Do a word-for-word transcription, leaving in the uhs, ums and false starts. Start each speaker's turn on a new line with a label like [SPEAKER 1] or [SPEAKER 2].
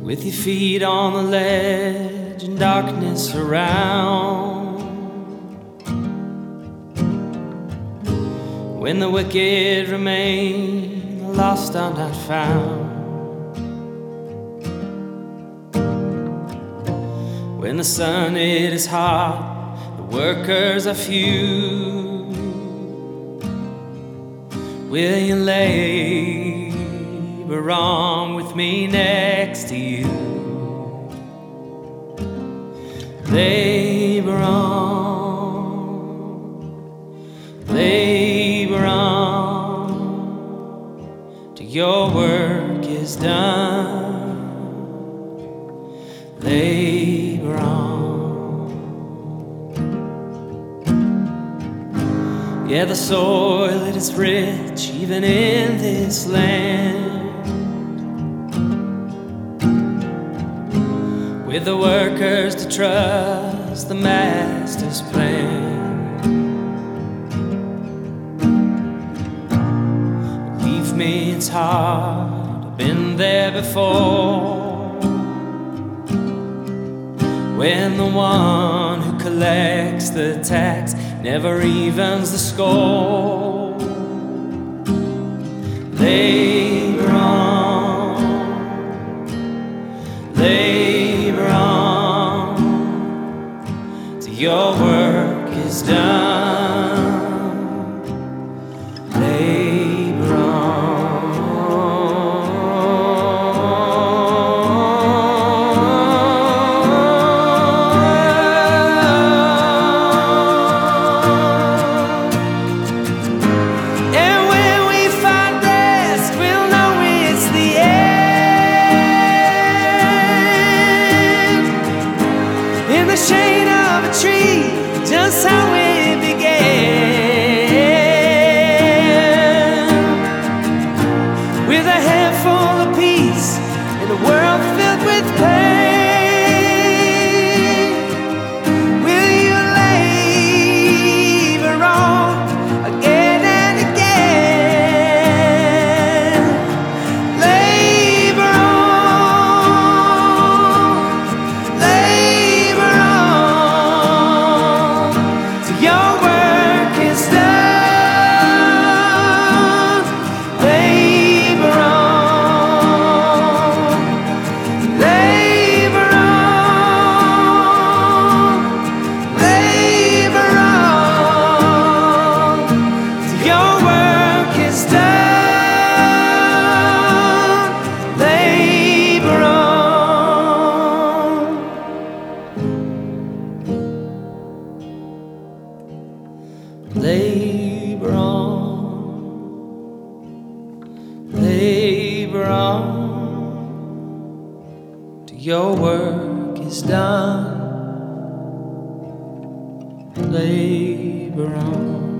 [SPEAKER 1] with your feet on the ledge and darkness around. When the wicked remain, the lost are not found. When the sun it is hot, the workers are few. Will you labor on with me next to you? Labor on, labor on, till your work is done. Labor on. Yeah, the soil it is rich even in this land, with the workers to trust the master's plan. Believe me, it's hard, I've been there before. When the one who collects the tax never evens the score. Labor on, labor on, till your work is done. Labor on. In the shade of a tree, just how it began, with a handful of peace in a world filled with pain. Will you labor on again and again? Labor on, labor on, your work is done. Labor on, labor on, labor on, your work is done. Labor on. Labor on, labor on, till your work is done. Labor on.